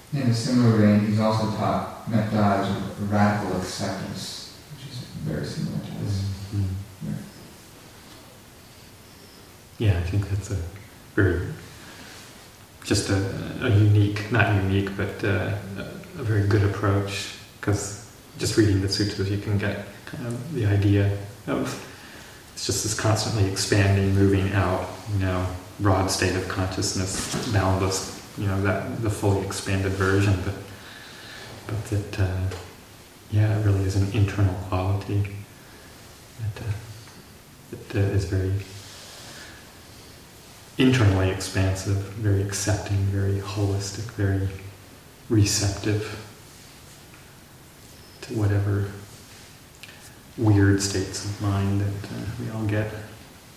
In a similar vein, he's also taught methods of radical acceptance, which is very similar to this. Mm-hmm. Yeah, I think that's a very, just a unique, not unique, but a very good approach, because just reading the sutras you can get kind of the idea of it's just this constantly expanding, moving out, broad state of consciousness, boundless, that the fully expanded version, but that, it really is an internal quality that is very internally expansive, very accepting, very holistic, very receptive to whatever weird states of mind that we all get.